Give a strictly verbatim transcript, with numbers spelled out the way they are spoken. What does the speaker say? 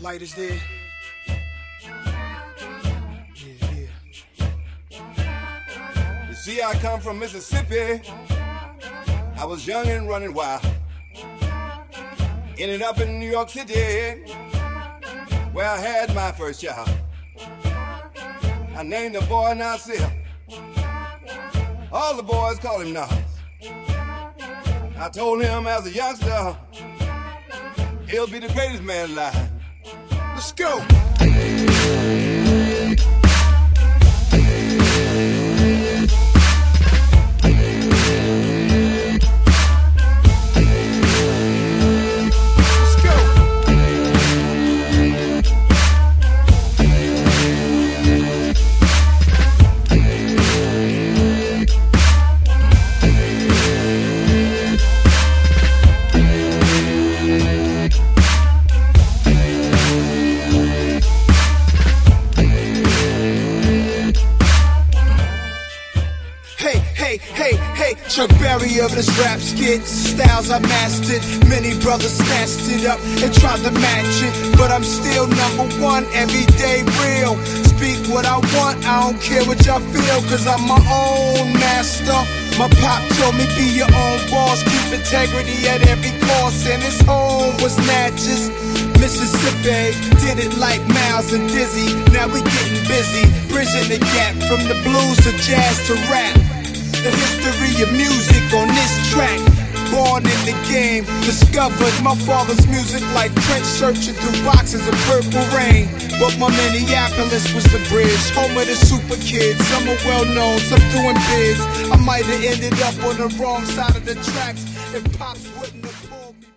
Light is there. Yeah, yeah. You see, I come from Mississippi. I was young and running wild. Ended up in New York City, where I had my first child. I named the boy Nasir. All the boys call him Nas. I told him as a youngster, he'll be the greatest man alive. Let's go. Hey, hey, Chuck Berry of this rap skit. Styles I mastered, many brothers snatched it up and tried to match it, but I'm still number one, everyday real. Speak what I want, I don't care what y'all feel, cause I'm my own master. My pop told me be your own boss, keep integrity at every cost, and his home was Natchez, Mississippi. Did it like Miles and Dizzy, now we getting busy, bridging the gap from the blues to jazz to rap. The history of music on this track. Born in the game, discovered my father's music like Prince searching through boxes of Purple Rain. But my Minneapolis was the bridge, home of the super kids. Some are well known, some doing bids. I might have ended up on the wrong side of the tracks if Pops wouldn't